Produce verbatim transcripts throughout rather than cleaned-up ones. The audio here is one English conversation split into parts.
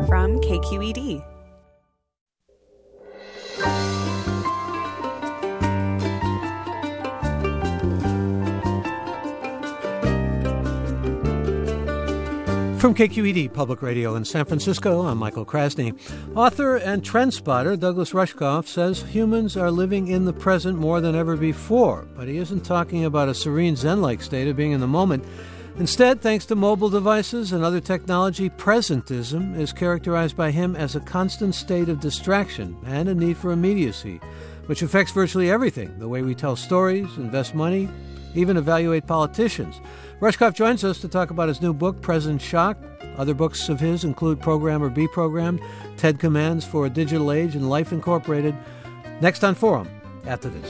from K Q E D. From K Q E D Public Radio in San Francisco, I'm Michael Krasny. Author and trend spotter Douglas Rushkoff says humans are living in the present more than ever before, but he isn't talking about a serene Zen-like state of being in the moment. Instead, thanks to mobile devices and other technology, presentism is characterized by him as a constant state of distraction and a need for immediacy, which affects virtually everything, the way we tell stories, invest money, even evaluate politicians. Rushkoff joins us to talk about his new book, Present Shock. Other books of his include Program or Be Programmed, TED Commands for a Digital Age, and Life Incorporated. Next on Forum, after this.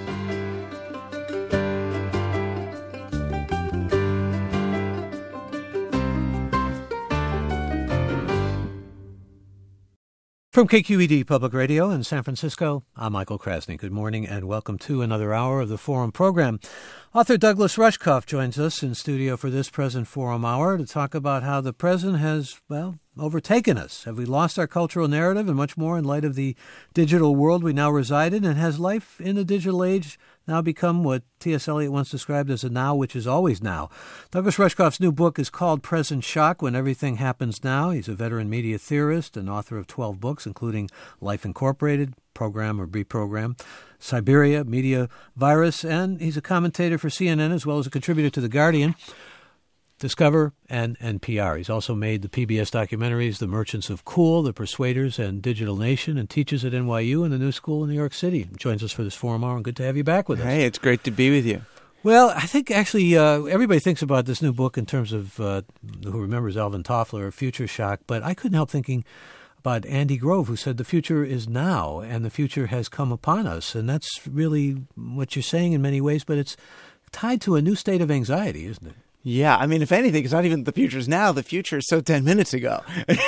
From K Q E D Public Radio in San Francisco, I'm Michael Krasny. Good morning and welcome to another hour of the Forum program. Author Douglas Rushkoff joins us in studio for this present Forum hour to talk about how the present has, well, overtaken us. Have we lost our cultural narrative and much more in light of the digital world we now reside in? And has life in the digital age now become what T S Eliot once described as a now which is always now? Douglas Rushkoff's new book is called Present Shock, When Everything Happens Now. He's a veteran media theorist and author of twelve books, including Life Incorporated, Program or Be Programmed, Siberia, Media Virus, and he's a commentator for C N N as well as a contributor to The Guardian, Discover, and N P R. He's also made the P B S documentaries The Merchants of Cool, The Persuaders, and Digital Nation, and teaches at N Y U and the New School in New York City. He joins us for this Forum Hour, and good to have you back with us. Hey, it's great to be with you. Well, I think actually uh, everybody thinks about this new book in terms of uh, who remembers Alvin Toffler or Future Shock, but I couldn't help thinking about Andy Grove, who said the future is now, and the future has come upon us. And that's really what you're saying in many ways, but it's tied to a new state of anxiety, isn't it? Yeah, I mean, if anything, it's not even the future's now. The future is so ten minutes ago.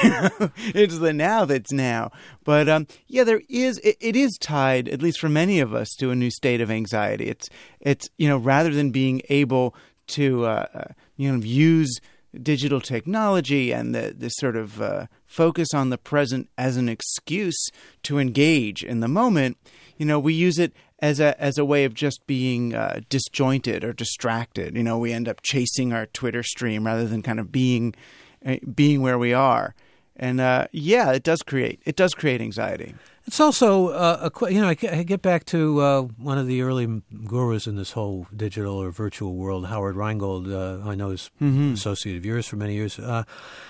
It's the now that's now. But um, yeah, there is. It, it is tied, at least for many of us, to a new state of anxiety. It's it's you know, rather than being able to uh, you know use digital technology and the this sort of uh, focus on the present as an excuse to engage in the moment, you know, we use it as a as a way of just being uh, disjointed or distracted. You know, we end up chasing our Twitter stream rather than kind of being uh, being where we are. And uh, yeah, it does create it does create anxiety. It's also uh, a you know I get back to uh, one of the early gurus in this whole digital or virtual world, Howard Rheingold. Uh, I know is mm-hmm. associate of yours for many years. Uh,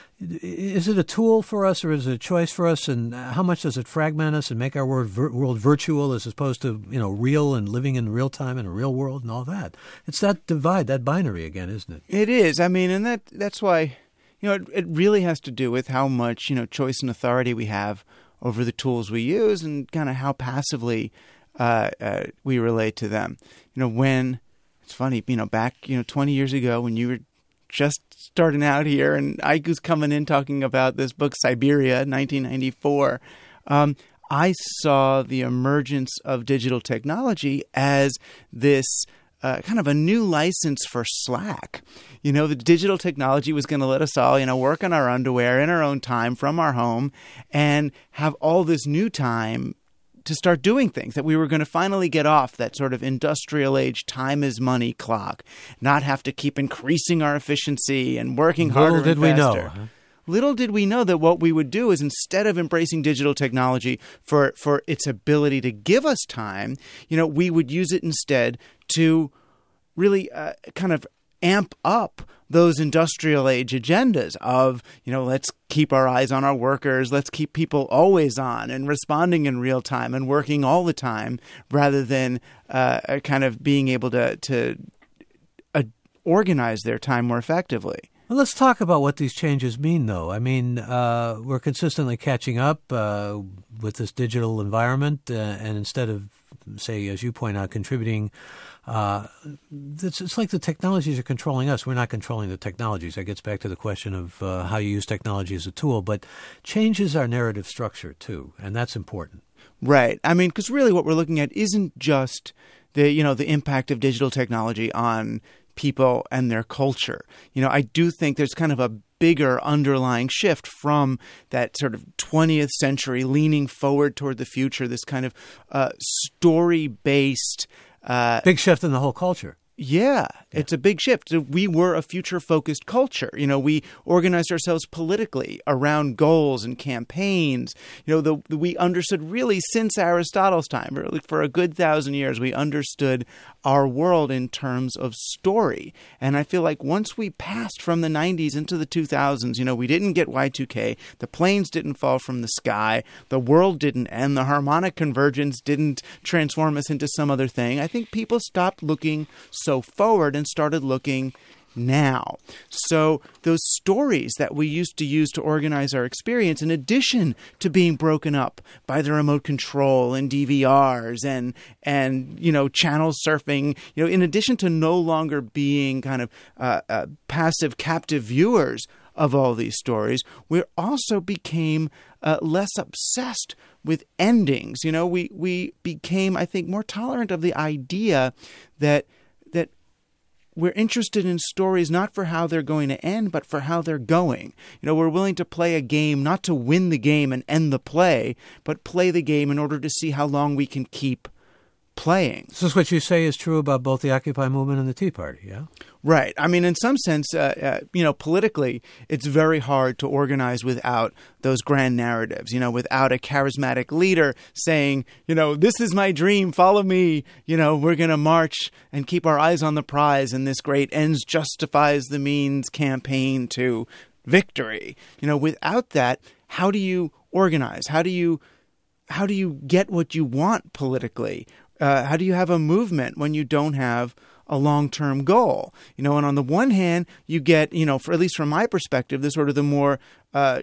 Is it a tool for us or is it a choice for us? And how much does it fragment us and make our world, vir- world virtual as opposed to, you know, real and living in real time in a real world and all that? It's that divide, that binary again, isn't it? It is. I mean, and that that's why, you know, it, it really has to do with how much, you know, choice and authority we have over the tools we use and kind of how passively uh, uh, we relate to them. You know, when, it's funny, you know, back, you know, twenty years ago when you were just starting out here, and I was coming in talking about this book, Siberia, nineteen ninety-four. Um, I saw the emergence of digital technology as this uh, kind of a new license for Slack. You know, the digital technology was going to let us all, you know, work on our underwear in our own time from our home and have all this new time to start doing things, that we were going to finally get off that sort of industrial age time is money clock, not have to keep increasing our efficiency and working harder and faster. Little did we know. Huh? Little did we know that what we would do is, instead of embracing digital technology for, for its ability to give us time, you know, we would use it instead to really uh, kind of amp up those industrial age agendas of, you know, let's keep our eyes on our workers, let's keep people always on and responding in real time and working all the time, rather than uh, kind of being able to, to uh, organize their time more effectively. Well, let's talk about what these changes mean, though. I mean, uh, we're consistently catching up uh, with this digital environment, uh, and instead of, say, as you point out, contributing, uh, it's, it's like the technologies are controlling us. We're not controlling the technologies. That gets back to the question of uh, how you use technology as a tool, but changes our narrative structure, too, and that's important. Right. I mean, because really what we're looking at isn't just the, you know, the impact of digital technology on people and their culture. You know, I do think there's kind of a bigger underlying shift from that sort of twentieth century leaning forward toward the future, this kind of uh, story-based uh, big shift in the whole culture. Yeah, it's a big shift. We were a future-focused culture. You know, we organized ourselves politically around goals and campaigns. You know, the, the, we understood really since Aristotle's time, really for a good thousand years, we understood our world in terms of story. And I feel like once we passed from the nineties into the two thousands, you know, we didn't get Y two K, the planes didn't fall from the sky, the world didn't end, the harmonic convergence didn't transform us into some other thing. I think people stopped looking so forward and started looking now. So those stories that we used to use to organize our experience, in addition to being broken up by the remote control and D V Rs and, and you know, channel surfing, you know, in addition to no longer being kind of uh, uh, passive, captive viewers of all these stories, we also became uh, less obsessed with endings. You know, we, we became, I think, more tolerant of the idea that that we're interested in stories not for how they're going to end, but for how they're going. You know, we're willing to play a game not to win the game and end the play, but play the game in order to see how long we can keep playing. So this is what you say is true about both the Occupy movement and the Tea Party, yeah? Right. I mean, in some sense, uh, uh, you know, politically, it's very hard to organize without those grand narratives, you know, without a charismatic leader saying, you know, this is my dream, follow me, you know, we're going to march and keep our eyes on the prize in this great ends justifies the means campaign to victory. You know, without that, how do you organize? How do you, how do you get what you want politically? Uh, how do you have a movement when you don't have a long-term goal? You know, and on the one hand, you get, you know, for at least from my perspective, the sort of the more uh,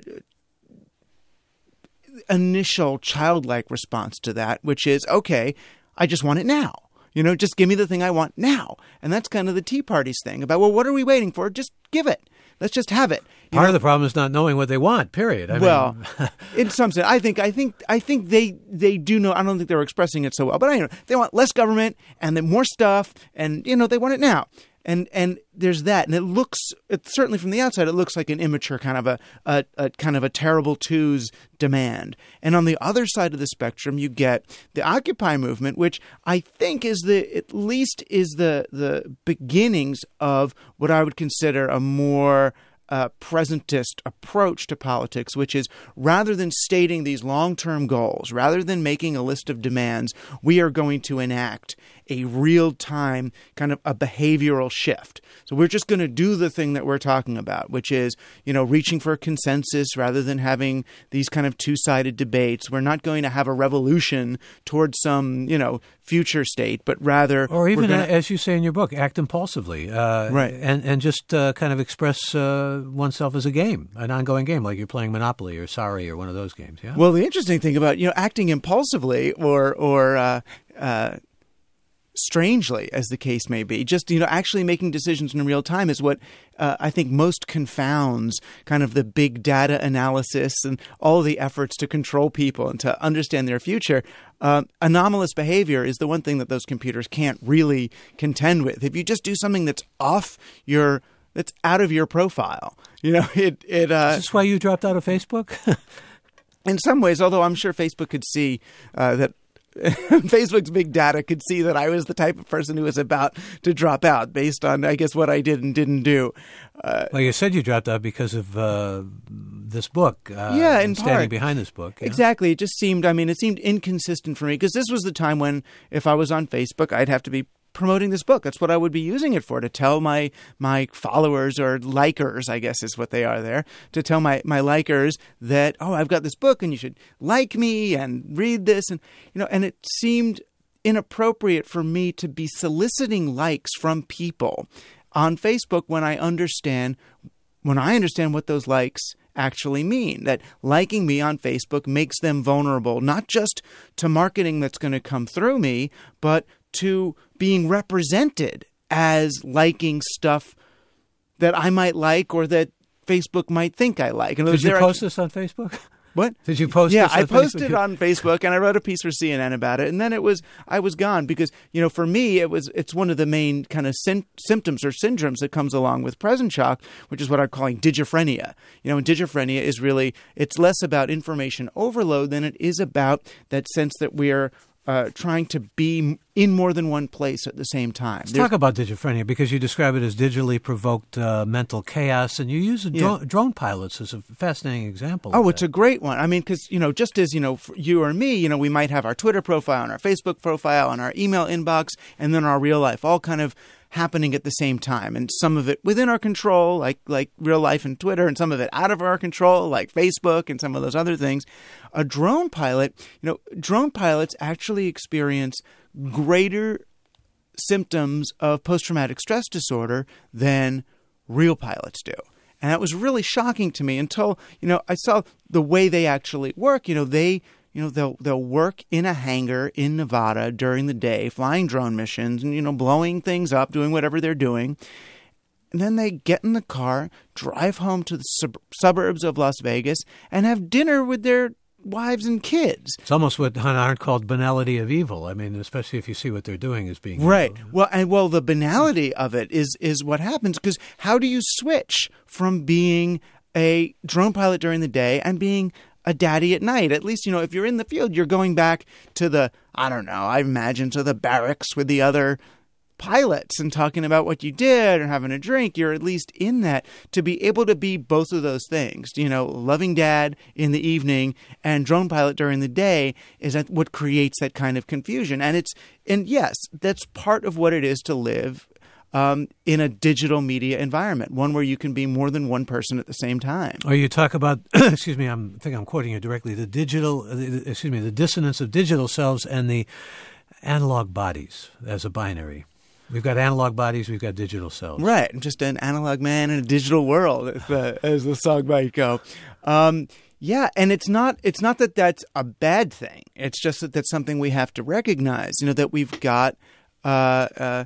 initial childlike response to that, which is, okay, I just want it now. You know, just give me the thing I want now. And that's kind of the Tea Party's thing about, well, what are we waiting for? Just give it. Let's just have it. You Part know? of the problem is not knowing what they want, period. I well, mean... in some sense, I think I think I think they they do know. I don't think they were expressing it so well, but I know they want less government and then more stuff, and you know they want it now. And and there's that, and it looks, it, certainly from the outside, it looks like an immature kind of a, a, a kind of a terrible twos demand. And on the other side of the spectrum, you get the Occupy movement, which I think is the at least is the the beginnings of what I would consider a more Uh, presentist approach to politics, which is rather than stating these long-term goals, rather than making a list of demands, we are going to enact a real-time kind of a behavioral shift. So we're just going to do the thing that we're talking about, which is, you know, reaching for a consensus rather than having these kind of two-sided debates. We're not going to have a revolution towards some, you know, future state, but rather... Or even, gonna, as you say in your book, act impulsively. Uh, right. And, and just uh, kind of express uh, oneself as a game, an ongoing game, like you're playing Monopoly or Sorry or one of those games, yeah? Well, the interesting thing about, you know, acting impulsively or, or uh, uh, strangely, as the case may be, just, you know, actually making decisions in real time is what uh, I think most confounds kind of the big data analysis and all the efforts to control people and to understand their future. Uh, anomalous behavior is the one thing that those computers can't really contend with. If you just do something that's off your, that's out of your profile, you know, it, it, uh, Is this why you dropped out of Facebook? In some ways, although I'm sure Facebook could see uh, that Facebook's big data could see that I was the type of person who was about to drop out based on, I guess, what I did and didn't do. Uh, well, you said you dropped out because of uh, this book. Uh, yeah, in and standing part. behind this book. Yeah? Exactly. It just seemed, I mean, it seemed inconsistent for me because this was the time when if I was on Facebook, I'd have to be promoting this book. That's what I would be using it for, to tell my my followers or likers, I guess is what they are there, to tell my, my likers that, oh, I've got this book and you should like me and read this. And, you know, and it seemed inappropriate for me to be soliciting likes from people on Facebook when I understand, when I understand what those likes actually mean, that liking me on Facebook makes them vulnerable, not just to marketing that's going to come through me, but to being represented as liking stuff that I might like or that Facebook might think I like. Did you there post I, this on Facebook? What? Did you post Yeah, this on I posted Facebook? on Facebook, and I wrote a piece for C N N about it, and then it was I was gone because, you know, for me, it was it's one of the main kind of syn- symptoms or syndromes that comes along with present shock, which is what I'm calling digiphrenia. You know, and digiphrenia is really, it's less about information overload than it is about that sense that we're Uh, trying to be in more than one place at the same time. Let's There's, talk about digiphrenia, because you describe it as digitally provoked uh, mental chaos, and you use a dro- Yeah. drone pilots as a fascinating example. Oh, of it's that. a great one. I mean, because, you know, just as, you know, for you or me, you know, we might have our Twitter profile and our Facebook profile and our email inbox and then our real life all kind of happening at the same time, and some of it within our control, like like real life and Twitter, and some of it out of our control, like Facebook and some of those other things. A drone pilot, you know, drone pilots actually experience greater symptoms of post-traumatic stress disorder than real pilots do. And that was really shocking to me until, you know, I saw the way they actually work. You know, they You know, they'll they'll work in a hangar in Nevada during the day, flying drone missions and, you know, blowing things up, doing whatever they're doing. And then they get in the car, drive home to the sub- suburbs of Las Vegas, and have dinner with their wives and kids. It's almost what Hannah Arendt called banality of evil. I mean, especially if you see what they're doing as being Right. evil. Well, and well, the banality of it is is what happens, because how do you switch from being a drone pilot during the day and being a daddy at night? At least, you know, if you're in the field, you're going back to the, I don't know, I imagine to the barracks with the other pilots and talking about what you did or having a drink. You're at least in that. To be able to be both of those things, you know, loving dad in the evening and drone pilot during the day, is that what creates that kind of confusion. And it's, and yes, that's part of what it is to live Um, in a digital media environment, one where you can be more than one person at the same time. Or you talk about, excuse me, I'm, I think I'm quoting you directly, the digital, uh, the, excuse me, the dissonance of digital selves and the analog bodies as a binary. We've got analog bodies, we've got digital selves. Right. I'm just an analog man in a digital world, as the, as the song might go. Um, yeah, and it's not it's not that that's a bad thing. It's just that that's something we have to recognize, you know, that we've got uh, uh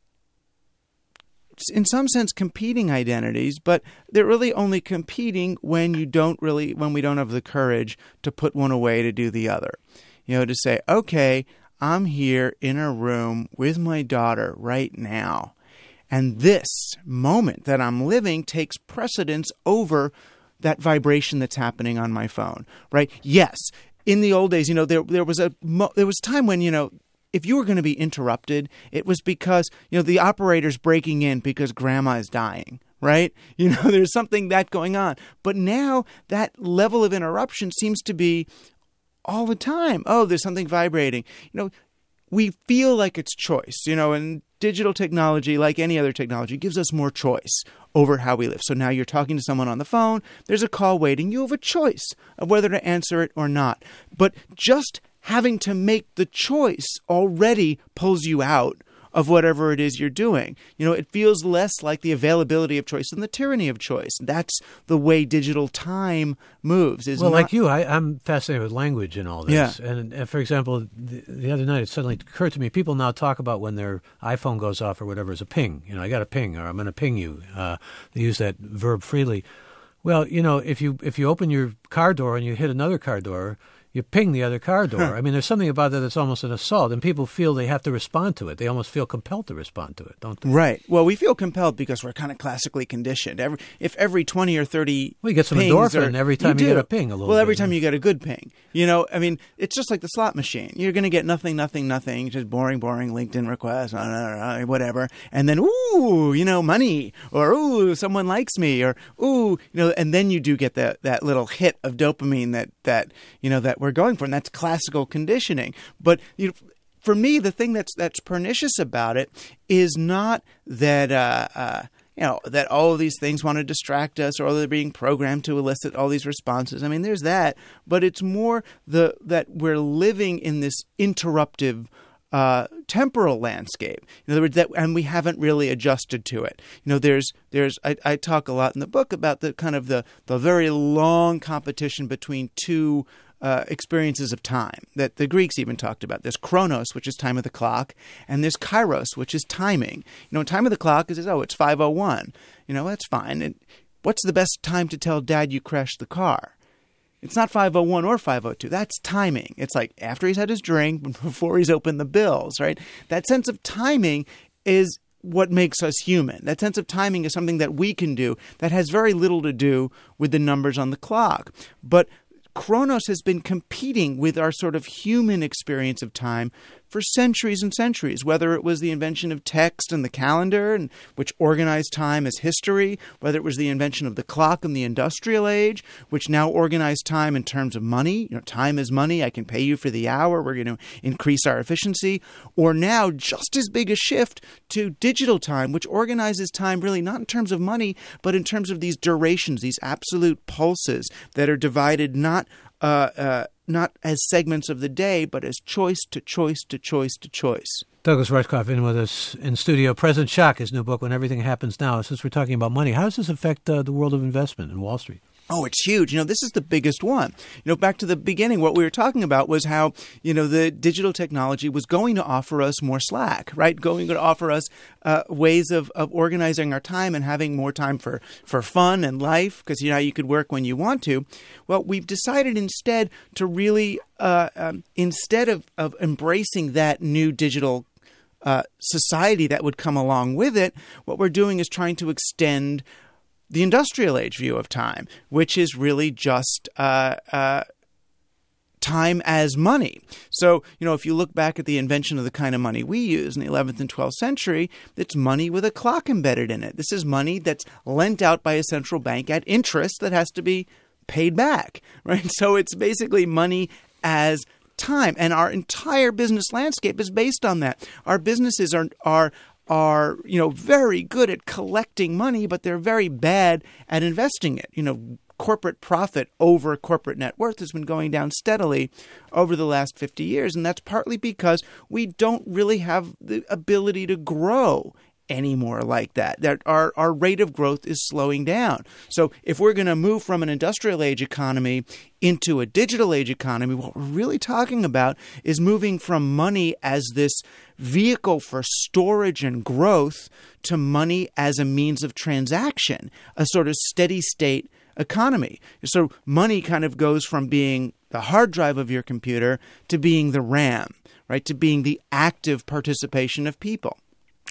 in some sense competing identities, but they're really only competing when you don't really, when we don't have the courage to put one away to do the other. You know, to say, okay, I'm here in a room with my daughter right now, and this moment that I'm living takes precedence over that vibration that's happening on my phone, right? Yes, in the old days, you know, there there was a there was time when, you know, if you were going to be interrupted, it was because, you know, the operator's breaking in because grandma's dying, right? You know, there's something that going on. But now that level of interruption seems to be all the time. Oh, there's something vibrating. You know, we feel like it's choice, you know, and digital technology, like any other technology, gives us more choice over how we live. So now you're talking to someone on the phone, there's a call waiting, you have a choice of whether to answer it or not. But just having to make the choice already pulls you out of whatever it is you're doing. You know, it feels less like the availability of choice than the tyranny of choice. That's the way digital time moves. Is well, not- like you, I, I'm fascinated with language and all this. Yeah. And, and for example, the, the other night it suddenly occurred to me, people now talk about when their iPhone goes off or whatever as a ping. You know, I got a ping, or I'm going to ping you. Uh, they use that verb freely. Well, you know, if you if you open your car door and you hit another car door, you ping the other car door. I mean, there's something about that that's almost an assault, and people feel they have to respond to it. They almost feel compelled to respond to it, don't they? Right. Well, we feel compelled because we're kind of classically conditioned. Every, if every twenty or thirty Well, you get some pings endorphin are- every time you, do. get a ping a little Well, bit. every time you get a good ping. You know, I mean, it's just like the slot machine. You're going to get nothing, nothing, nothing, just boring, boring LinkedIn requests, uh, uh, uh, whatever. And then, ooh, you know, money, or ooh, someone likes me, or ooh, you know, and then you do get that, that little hit of dopamine that, that, you know, that we're going for. And that's classical conditioning. But you know, for me, the thing that's that's pernicious about it is not that uh, uh, you know that all of these things want to distract us, or they're being programmed to elicit all these responses. I mean, there's that, but it's more the that we're living in this interruptive uh, temporal landscape. In other words, that and we haven't really adjusted to it. You know, there's there's I, I talk a lot in the book about the kind of the the very long competition between two Uh, experiences of time that the Greeks even talked about. There's chronos, which is time of the clock, and there's kairos, which is timing. You know, time of the clock is, oh, it's five oh one. You know, that's fine. And what's the best time to tell Dad you crashed the car? It's not five oh one or five oh two. That's timing. It's like after he's had his drink, before he's opened the bills, right? That sense of timing is what makes us human. That sense of timing is something that we can do that has very little to do with the numbers on the clock. But Chronos has been competing with our sort of human experience of time for centuries and centuries, whether it was the invention of text and the calendar, and which organized time as history, whether it was the invention of the clock in the industrial age, which now organized time in terms of money. You know, time is money. I can pay you for the hour. We're going to increase our efficiency. Or now just as big a shift to digital time, which organizes time really not in terms of money, but in terms of these durations, these absolute pulses that are divided not uh, uh, not as segments of the day, but as choice to choice to choice to choice. Douglas Rushkoff in with us in studio. President Shock, his new book, When Everything Happens Now. Since we're talking about money, how does this affect uh, the world of investment in Wall Street? Oh, it's huge. You know, this is the biggest one. You know, back to the beginning, what we were talking about was how, you know, the digital technology was going to offer us more slack, right? Going to offer us uh, ways of, of organizing our time and having more time for, for fun and life, because, you know, you could work when you want to. Well, we've decided instead to really, uh, um, instead of, of embracing that new digital uh, society that would come along with it, what we're doing is trying to extend the industrial age view of time, which is really just uh, uh, time as money. So, you know, if you look back at the invention of the kind of money we use in the eleventh and twelfth century, it's money with a clock embedded in it. This is money that's lent out by a central bank at interest that has to be paid back, right? So it's basically money as time. And our entire business landscape is based on that. Our businesses are are are, you know, very good at collecting money, but they're very bad at investing it. You know, corporate profit over corporate net worth has been going down steadily over the last fifty years. And that's partly because we don't really have the ability to grow anymore like that. That our, our rate of growth is slowing down. So if we're going to move from an industrial age economy into a digital age economy, what we're really talking about is moving from money as this vehicle for storage and growth to money as a means of transaction, a sort of steady state economy. So money kind of goes from being the hard drive of your computer to being the RAM, right? To being the active participation of people.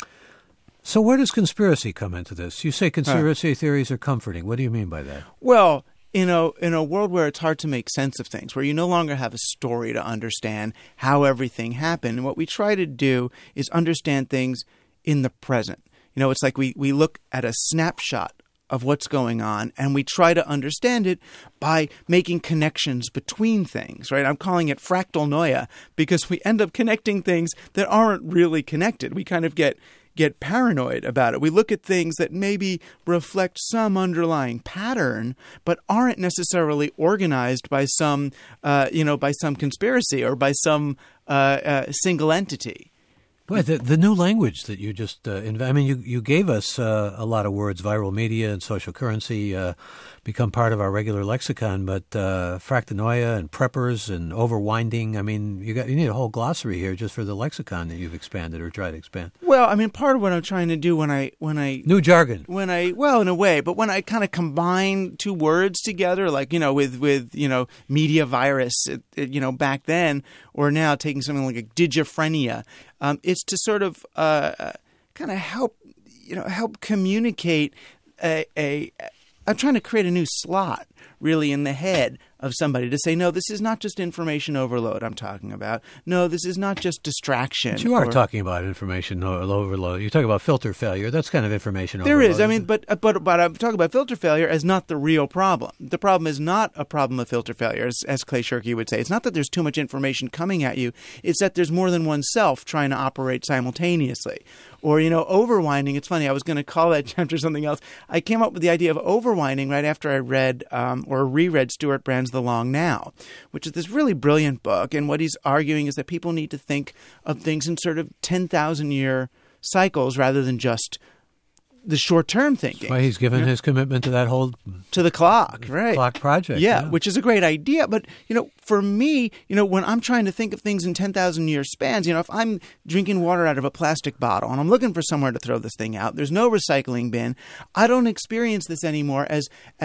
So where does conspiracy come into this? You say conspiracy uh, theories are comforting. What do you mean by that? Well, in a, in a world where it's hard to make sense of things, where you no longer have a story to understand how everything happened, what we try to do is understand things in the present. You know, it's like we, we look at a snapshot of what's going on, and we try to understand it by making connections between things, right? I'm calling it fractal noia because we end up connecting things that aren't really connected. We kind of get get paranoid about it. We look at things that maybe reflect some underlying pattern, but aren't necessarily organized by some, uh, you know, by some conspiracy or by some uh, uh, single entity. Boy, the, the new language that you just uh, inv- I mean, you, you gave us uh, a lot of words, viral media and social currency uh, become part of our regular lexicon, but uh, fractanoia and preppers and overwinding, I mean, you got you need a whole glossary here just for the lexicon that you've expanded or tried to expand. Well, I mean, part of what I'm trying to do when I when I new jargon when I well, in a way, but when I kind of combine two words together, like you know, with with you know, media virus, it, it, you know, back then or now, taking something like a digiphrenia. Um, it's to sort of uh, kind of help, you know, help communicate a, a – I'm trying to create a new slot really in the head of somebody to say, no, this is not just information overload I'm talking about. No, this is not just distraction. But you are or, talking about information overload. You talk about filter failure. That's kind of information there overload. There is. I mean, but, but but I'm talking about filter failure as not the real problem. The problem is not a problem of filter failure, as, as Clay Shirky would say. It's not that there's too much information coming at you. It's that there's more than one self trying to operate simultaneously. Or, you know, overwinding. It's funny. I was going to call that chapter something else. I came up with the idea of overwinding right after I read um, or reread Stuart Brand's The Long Now, which is this really brilliant book. And what he's arguing is that people need to think of things in sort of ten thousand year cycles rather than just the short-term thinking. That's why he's given you know? his commitment to that whole to the clock, right? Clock project, yeah, yeah, which is a great idea. But you know, for me, you know, when I'm trying to think of things in ten thousand year spans, you know, if I'm drinking water out of a plastic bottle and I'm looking for somewhere to throw this thing out, there's no recycling bin. I don't experience this anymore as as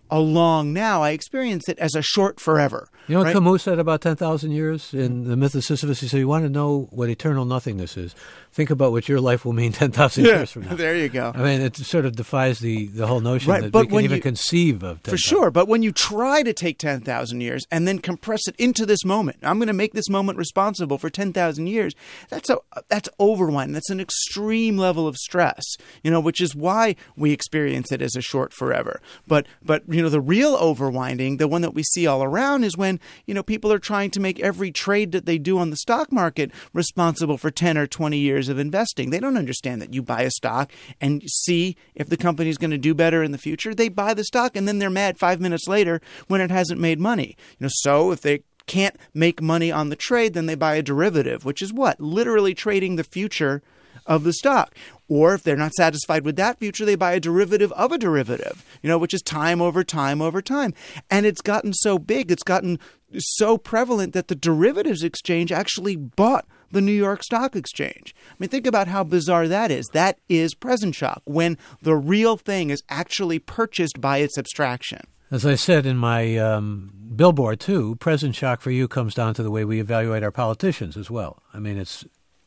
along now, I experience it as a short forever. You know what right? Camus said about ten thousand years in The Myth of Sisyphus? He said, you want to know what eternal nothingness is? Think about what your life will mean ten thousand yeah, years from now. There you go. I mean, it sort of defies the, the whole notion right, that but we can when even you, conceive of ten thousand. For sure, but when you try to take ten thousand years and then compress it into this moment, I'm going to make this moment responsible for ten thousand years, that's a that's overwhelming. That's an extreme level of stress, you know, which is why we experience it as a short forever. But, but you know, the real overwinding, the one that we see all around, is when, you know, people are trying to make every trade that they do on the stock market responsible for ten or twenty years of investing. They don't understand that you buy a stock and see if the company is going to do better in the future. They buy the stock and then they're mad five minutes later when it hasn't made money. You know, so if they can't make money on the trade, then they buy a derivative, which is what? Literally trading the future of the stock. Or if they're not satisfied with that future, they buy a derivative of a derivative, you know, which is time over time over time. And it's gotten so big, it's gotten so prevalent that the derivatives exchange actually bought the New York Stock Exchange. I mean, think about how bizarre that is. That is present shock, when the real thing is actually purchased by its abstraction. As I said in my um, billboard, too, present shock for you comes down to the way we evaluate our politicians as well. I mean, it's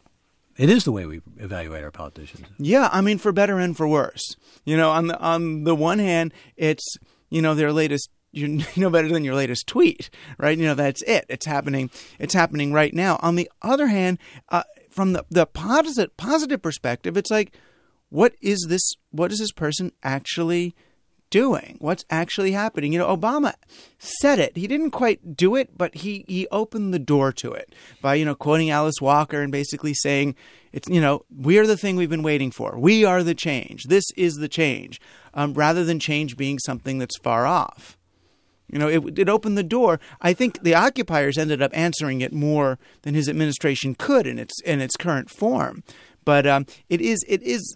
It is the way we evaluate our politicians. Yeah, I mean, for better and for worse. You know, on the on the one hand, it's, you know, their latest, you know better than your latest tweet, right? You know, that's it. It's happening. It's happening right now. On the other hand, uh, from the the positive positive perspective, it's like, what is this? What is this person actually doing? What's actually happening? You know, Obama said it. He didn't quite do it, but he, he opened the door to it by, you know, quoting Alice Walker and basically saying, it's, you know, we are the thing we've been waiting for. We are the change. This is the change, um, rather than change being something that's far off. You know, it, it opened the door. I think the occupiers ended up answering it more than his administration could in its in its current form. But um, it is it is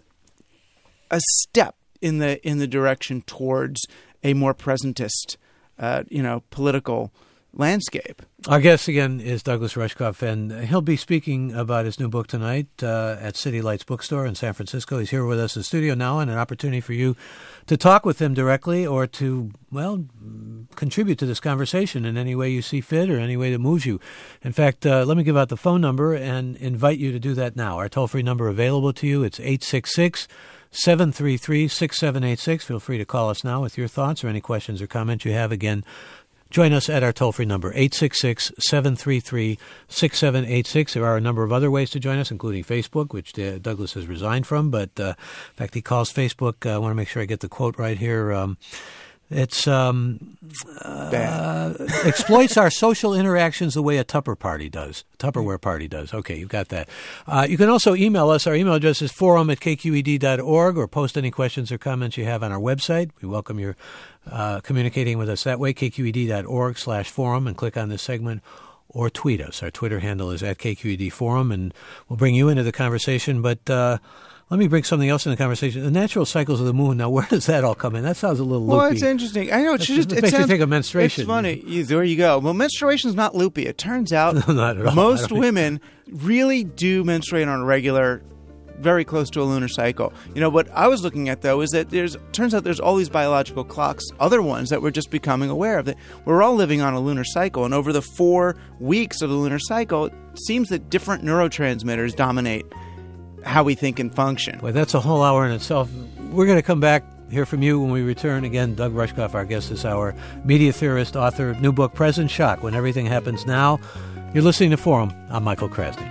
a step in the in the direction towards a more presentist, uh, you know, political landscape. Our guest again is Douglas Rushkoff, and he'll be speaking about his new book tonight uh, at City Lights Bookstore in San Francisco. He's here with us in the studio now, and an opportunity for you to talk with him directly or to, well, contribute to this conversation in any way you see fit or any way that moves you. In fact, uh, let me give out the phone number and invite you to do that now. Our toll-free number available to you, it's eight six six, seven three three, six seven eight six. Feel free to call us now with your thoughts or any questions or comments you have. Again, join us at our toll-free number, eight six six, seven three three, six seven eight six. There are a number of other ways to join us, including Facebook, which uh, Douglas has resigned from. But, uh, in fact, he calls Facebook. Uh, I want to make sure I get the quote right here. Um, it's um, uh, exploits our social interactions the way a Tupper party does, a Tupperware party does. Okay, you've got that. Uh, you can also email us. Our email address is forum at k q e d dot org, or post any questions or comments you have on our website. We welcome your uh, communicating with us that way, k q e d dot org slash forum, and click on this segment, or tweet us. Our Twitter handle is at K Q E D Forum, and we'll bring you into the conversation. But uh, let me bring something else in the conversation. The natural cycles of the moon. Now, where does that all come in? That sounds a little loopy. Well, it's interesting. I know. It's just, it it makes sounds, me think of menstruation. It's funny. You, there you go. Well, menstruation is not loopy. It turns out no, not at all. most women really do menstruate on a regular, very close to a lunar cycle. You know, what I was looking at, though, is that there's turns out there's all these biological clocks, other ones that we're just becoming aware of, that we're all living on a lunar cycle. And over the four weeks of the lunar cycle, it seems that different neurotransmitters dominate how we think and function. Well, that's a whole hour in itself. We're going to come back, hear from you when we return. Again, Doug Rushkoff, our guest this hour, media theorist, author, new book, Present Shock, When Everything Happens Now. You're listening to Forum. I'm Michael Krasny.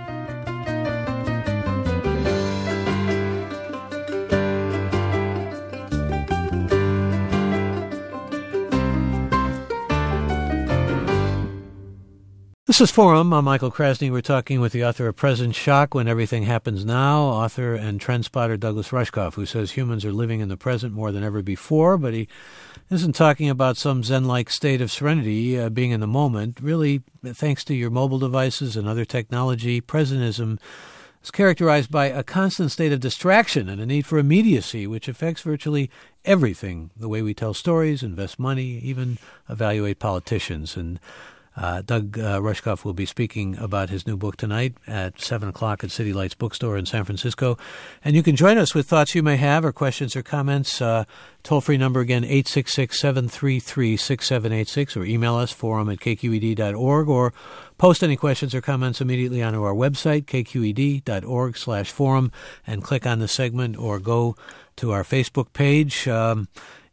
This is Forum. I'm Michael Krasny. We're talking with the author of Present Shock, When Everything Happens Now, author and trend spotter Douglas Rushkoff, who says humans are living in the present more than ever before, but he isn't talking about some Zen-like state of serenity, uh, being in the moment. Really, thanks to your mobile devices and other technology, presentism is characterized by a constant state of distraction and a need for immediacy, which affects virtually everything, the way we tell stories, invest money, even evaluate politicians. And Uh, Doug uh, Rushkoff will be speaking about his new book tonight at seven o'clock at City Lights Bookstore in San Francisco. And you can join us with thoughts you may have or questions or comments. Uh, toll-free number again, eight six six, seven three three, six seven eight six, or email us, forum at k q e d dot org, or post any questions or comments immediately onto our website, k q e d dot org slash forum, and click on the segment or go to our Facebook page. Um,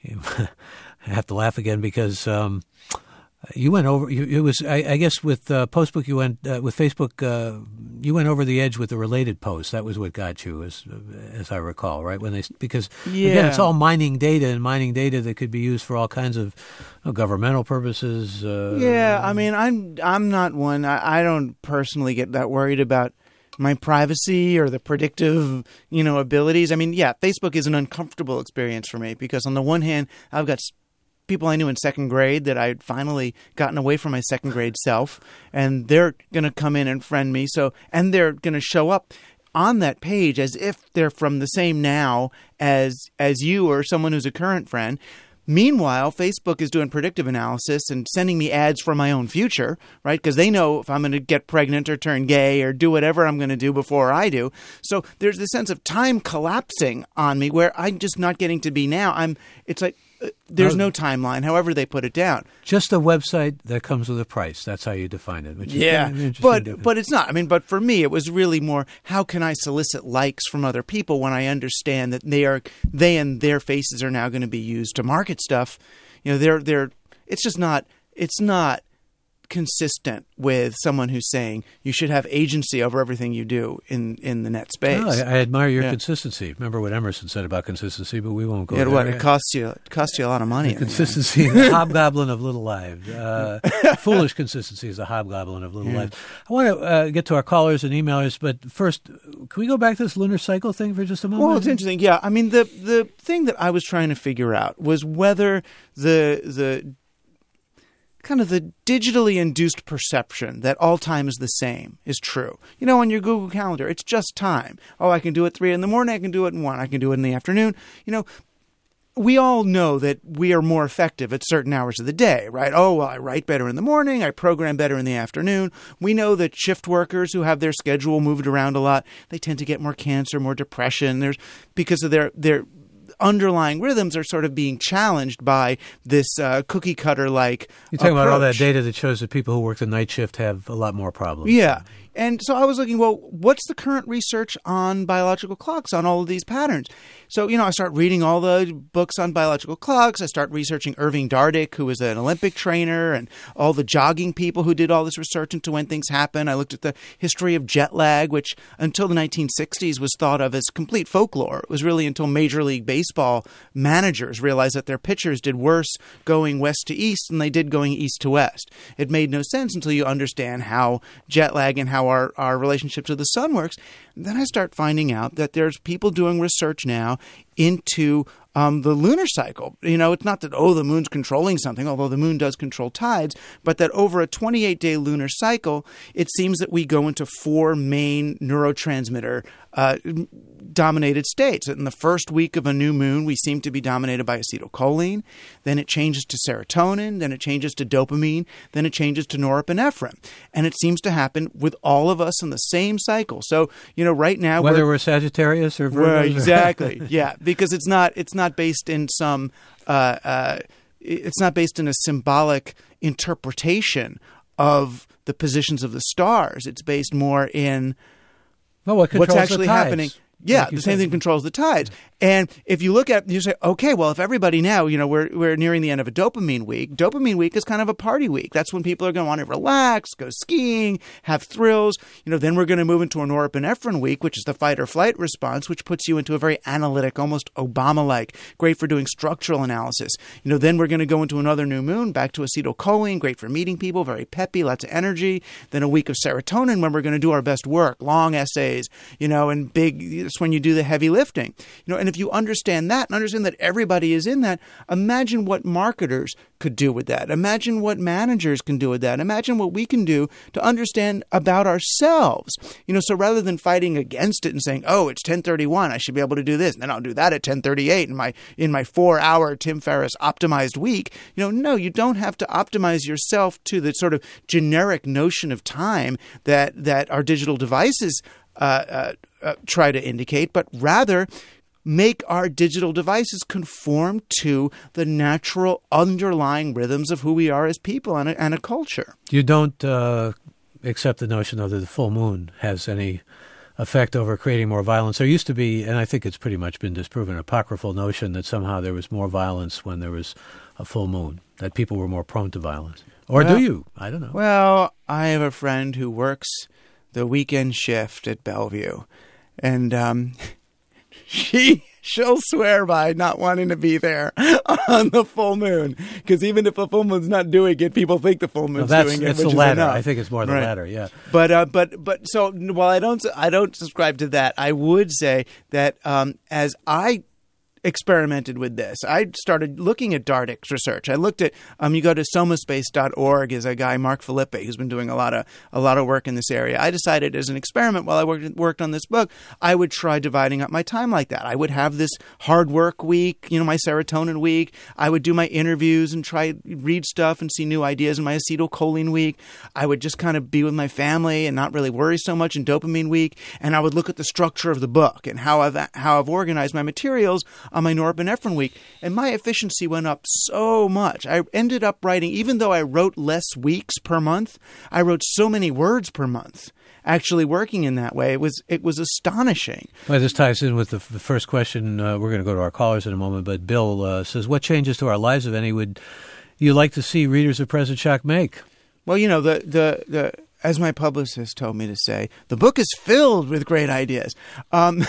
I have to laugh again because um, you went over. You, it was, I, I guess, with uh, Postbook, you went uh, with Facebook. Uh, you went over the edge with the related post. That was what got you, as as I recall, right? When they because yeah. again, it's all mining data and mining data that could be used for all kinds of you know, governmental purposes. Uh, yeah, I mean, I'm I'm not one. I, I don't personally get that worried about my privacy or the predictive, you know, abilities. I mean, yeah, Facebook is an uncomfortable experience for me because on the one hand, I've got people I knew in second grade that I'd finally gotten away from my second grade self, and they're going to come in and friend me. So, and they're going to show up on that page as if they're from the same now as as you or someone who's a current friend. Meanwhile, Facebook is doing predictive analysis and sending me ads for my own future, right? Because they know if I'm going to get pregnant or turn gay or do whatever I'm going to do before I do. So there's this sense of time collapsing on me where I'm just not getting to be now. I'm. It's like uh, there's no timeline, however they put it down. Just a website that comes with a price. That's how you define it. Which is yeah, kind of interesting but difference. but it's not. I mean, but for me, it was really more how can I solicit likes from other people when I understand that they are they and their faces are now going to be used to market stuff. You know, they're they're. It's just not. It's not consistent with someone who's saying you should have agency over everything you do in, in the net space. No, I, I admire your yeah. consistency. Remember what Emerson said about consistency, but we won't go yeah, there. What it costs you? It costs you a lot of money. The consistency, the hobgoblin of little lives. Uh, foolish consistency is the hobgoblin of little yeah. lives. I want to uh, get to our callers and emailers, but first, can we go back to this lunar cycle thing for just a moment? Well, it's interesting. Yeah, I mean, the the thing that I was trying to figure out was whether the the kind of the digitally induced perception that all time is the same is true. You know, on your Google Calendar, it's just time. Oh, I can do it three in the morning. I can do it in one. I can do it in the afternoon. You know, we all know that we are more effective at certain hours of the day, right? Oh, well, I write better in the morning. I program better in the afternoon. We know that shift workers who have their schedule moved around a lot, they tend to get more cancer, more depression. There's because of their their underlying rhythms are sort of being challenged by this uh, cookie cutter like You're talking approach. about all that data that shows that people who work the night shift have a lot more problems. Yeah. And so I was looking, well, what's the current research on biological clocks on all of these patterns? So, you know, I start reading all the books on biological clocks. I start researching Irving Dardick, who was an Olympic trainer, and all the jogging people who did all this research into when things happen. I looked at the history of jet lag, which until the nineteen sixties was thought of as complete folklore. It was really until Major League Baseball managers realized that their pitchers did worse going west to east than they did going east to west. It made no sense until you understand how jet lag and how our, our relationship to the sun works. And then I start finding out that there's people doing research now into um, the lunar cycle. You know, it's not that, oh, the moon's controlling something, although the moon does control tides, but that over a twenty-eight day lunar cycle, it seems that we go into four main neurotransmitter uh, dominated states. In the first week of a new moon, we seem to be dominated by acetylcholine. Then it changes to serotonin. Then it changes to dopamine. Then it changes to norepinephrine. And it seems to happen with all of us in the same cycle. So, you know, right now, whether we're, we're Sagittarius or Virgo, well, exactly, yeah, because it's not it's not based in some uh, uh, it's not based in a symbolic interpretation of the positions of the stars. It's based more in well, what what's actually happening. Yeah, like the same thing controls the tides. And if you look at, you say, okay, well, if everybody now, you know, we're we're nearing the end of a dopamine week. Dopamine week is kind of a party week. That's when people are going to want to relax, go skiing, have thrills. You know, then we're going to move into a norepinephrine week, which is the fight or flight response, which puts you into a very analytic, almost Obama-like, great for doing structural analysis. You know, then we're going to go into another new moon, back to acetylcholine, great for meeting people, very peppy, lots of energy. Then a week of serotonin when we're going to do our best work, long essays, you know, and big It's when you do the heavy lifting. You know, and if you understand that and understand that everybody is in that, imagine what marketers could do with that. Imagine what managers can do with that. Imagine what we can do to understand about ourselves. You know, so rather than fighting against it and saying, oh, it's ten thirty-one, I should be able to do this, and then I'll do that at ten thirty-eight in my in my four-hour Tim Ferriss optimized week. You know, no, you don't have to optimize yourself to the sort of generic notion of time that that our digital devices uh, uh, uh, try to indicate, but rather make our digital devices conform to the natural underlying rhythms of who we are as people and a, and a culture. You don't uh, accept the notion, though, that the full moon has any effect over creating more violence. There used to be, and I think it's pretty much been disproven, an apocryphal notion that somehow there was more violence when there was a full moon, that people were more prone to violence. Or well, do you? I don't know. Well, I have a friend who works the weekend shift at Bellevue, and um, she... she'll swear by not wanting to be there on the full moon, because even if the full moon's not doing it, people think the full moon's no, doing it. It's which the is latter. enough. I think it's more the right. latter. Yeah. But uh, but but so while I don't I don't subscribe to that, I would say that um, as I experimented with this, I started looking at Dardick's research. I looked at um, you go to somaspace dot org is a guy, Mark Filippi, who's been doing a lot of a lot of work in this area. I decided as an experiment while I worked worked on this book, I would try dividing up my time like that. I would have this hard work week, you know, my serotonin week. I would do my interviews and try read stuff and see new ideas in my acetylcholine week. I would just kind of be with my family and not really worry so much in dopamine week. And I would look at the structure of the book and how I've how I've organized my materials on my norepinephrine week, and my efficiency went up so much. I ended up writing, even though I wrote less weeks per month, I wrote so many words per month. Actually working in that way, it was it was astonishing. Well, this ties in with the, the first question. Uh, we're going to go to our callers in a moment, but Bill uh, says, what changes to our lives, if any, would you like to see readers of Present Shock make? Well, you know, the the the as my publicist told me to say, the book is filled with great ideas. Um,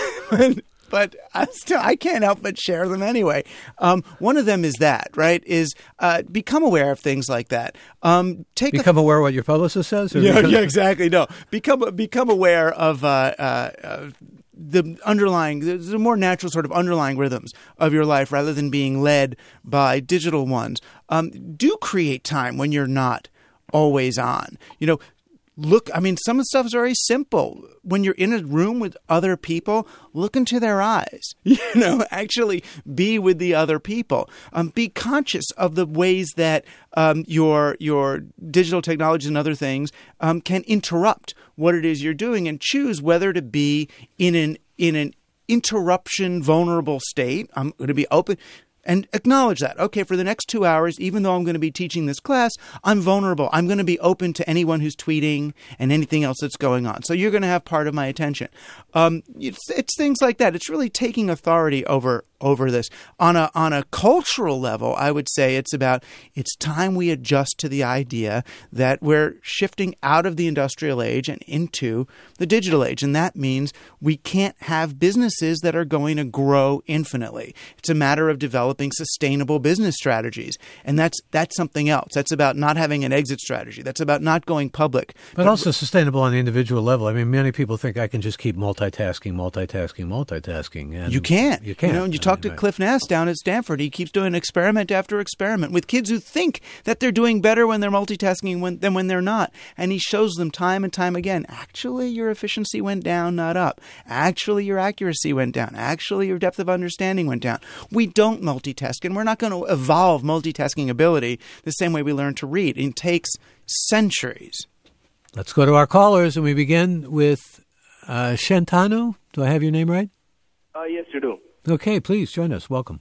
But I, still, I can't help but share them anyway. Um, one of them is that, right, is uh, become aware of things like that. Um, take Become a, aware of what your publicist says? Or yeah, become, yeah, exactly. No, become become aware of uh, uh, uh, the underlying, the more natural sort of underlying rhythms of your life rather than being led by digital ones. Um, do create time when you're not always on. You know, look, I mean, some of the stuff is very simple. When you're in a room with other people, look into their eyes. You know, actually be with the other people. Um, be conscious of the ways that um, your your digital technologies and other things um, can interrupt what it is you're doing, and choose whether to be in an in an interruption vulnerable state. I'm going to be open. And acknowledge that. Okay, for the next two hours, even though I'm going to be teaching this class, I'm vulnerable. I'm going to be open to anyone who's tweeting and anything else that's going on. So you're going to have part of my attention. Um, it's, it's things like that. It's really taking authority over over this. On a on a cultural level, I would say it's about it's time we adjust to the idea that we're shifting out of the industrial age and into the digital age. And that means we can't have businesses that are going to grow infinitely. It's a matter of developing sustainable business strategies. And that's that's something else. That's about not having an exit strategy. That's about not going public. But, but also sustainable on the individual level. I mean, many people think I can just keep multitasking, multitasking, multitasking. And you can't. You can't. You know, you talk to Cliff Ness down at Stanford. He keeps doing experiment after experiment with kids who think that they're doing better when they're multitasking when, than when they're not. And he shows them time and time again, actually, your efficiency went down, not up. Actually, your accuracy went down. Actually, your depth of understanding went down. We don't multitask, and we're not going to evolve multitasking ability the same way we learn to read. It takes centuries. Let's go to our callers, and we begin with uh, Shantanu. Do I have your name right? Uh, yes, you do. Okay, please join us. Welcome.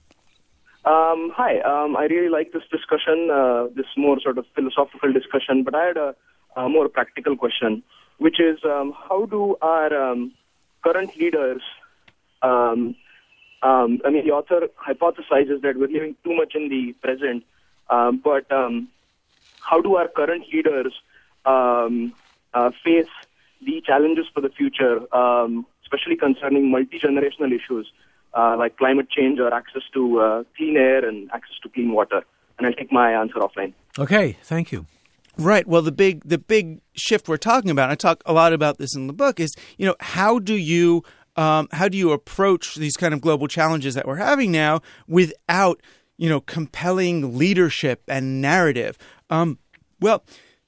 Um, hi. Um, I really like this discussion, uh, this more sort of philosophical discussion, but I had a, a more practical question, which is um, how do our um, current leaders, um, um, I mean, the author hypothesizes that we're living too much in the present, um, but um, how do our current leaders um, uh, face the challenges for the future, um, especially concerning multi-generational issues? Uh, like climate change or access to uh, clean air and access to clean water. And I'll take my answer offline. Okay, thank you. Right. Well, the big the big shift we're talking about, I talk a lot about this in the book, is, you know, how do you um, how do you approach these kind of global challenges that we're having now without, you know, compelling leadership and narrative? Um, well,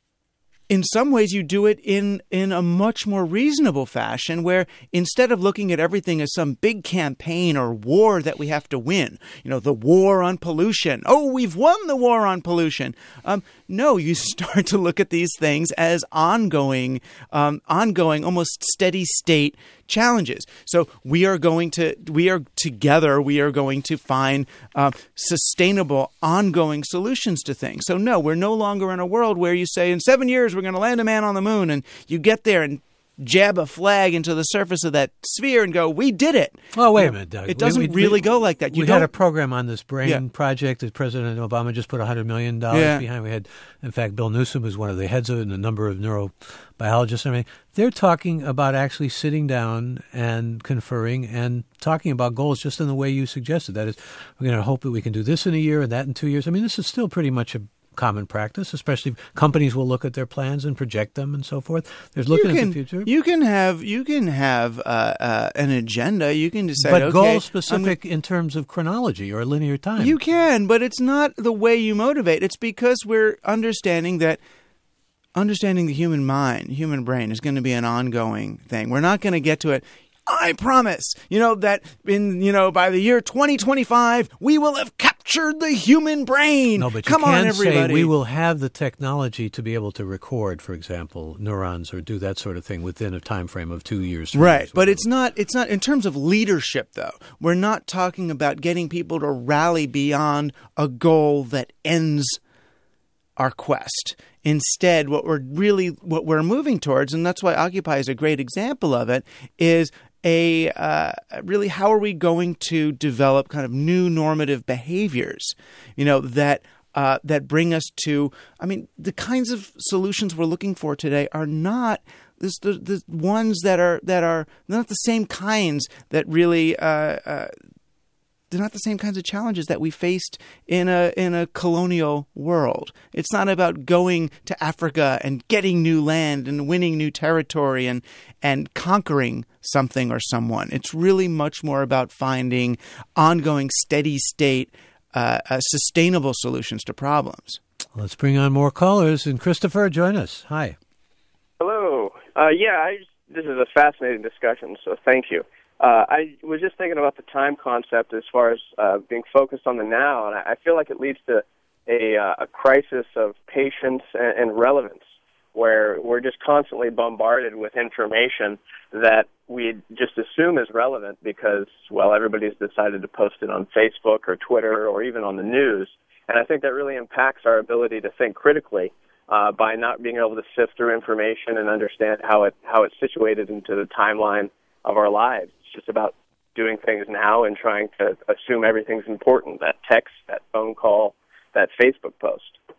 in some ways, you do it in, in a much more reasonable fashion where instead of looking at everything as some big campaign or war that we have to win, you know, the war on pollution. Oh, we've won the war on pollution. Um, no, you start to look at these things as ongoing, um, ongoing, almost steady state challenges. So we are going to, we are together, we are going to find uh, sustainable, ongoing solutions to things. So no, we're no longer in a world where you say in seven years we're going to land a man on the moon, and you get there and jab a flag into the surface of that sphere and go, we did it. Oh, wait you a know, minute, Doug. It doesn't we, we, really go like that. You we don't, had a program on this BRAIN yeah. project that President Obama just put one hundred million dollars yeah. behind. We had, in fact, Bill Newsom, who's one of the heads of it, and a number of neurobiologists and everything. They're talking about actually sitting down and conferring and talking about goals just in the way you suggested. That is, we're going to hope that we can do this in a year and that in two years. I mean, this is still pretty much a common practice, especially companies will look at their plans and project them and so forth. There's looking can, at the future. You can have you can have uh, uh, an agenda. You can decide, but okay, goal specific gonna, in terms of chronology or linear time. You can, but it's not the way you motivate. It's because we're understanding that understanding the human mind, human brain is going to be an ongoing thing. We're not going to get to it. I promise, you know, that in, you know, by the year twenty twenty-five, we will have captured the human brain. No, but Come you can on, everybody. say we will have the technology to be able to record, for example, neurons or do that sort of thing within a time frame of two years. Right, years, but it's not, it's not, in terms of leadership, though, we're not talking about getting people to rally beyond a goal that ends our quest. Instead, what we're really, what we're moving towards, and that's why Occupy is a great example of it, is a uh, really how are we going to develop kind of new normative behaviors, you know, that uh, that bring us to, I mean, the kinds of solutions we're looking for today are not this, the the ones that are that are not the same kinds that really. Uh, uh, They're not the same kinds of challenges that we faced in a in a colonial world. It's not about going to Africa and getting new land and winning new territory and and conquering something or someone. It's really much more about finding ongoing, steady state, uh, uh, sustainable solutions to problems. Let's bring on more callers. And Christopher, join us. Hi. Hello. Uh, yeah, I, this is a fascinating discussion, so thank you. Uh, I was just thinking about the time concept as far as uh, being focused on the now, and I feel like it leads to a, uh, a crisis of patience and, and relevance, where we're just constantly bombarded with information that we just assume is relevant because, well, everybody's decided to post it on Facebook or Twitter or even on the news. And I think that really impacts our ability to think critically uh, by not being able to sift through information and understand how it how it's situated into the timeline of our lives. It's just about doing things now and trying to assume everything's important, that text, that phone call, that Facebook post.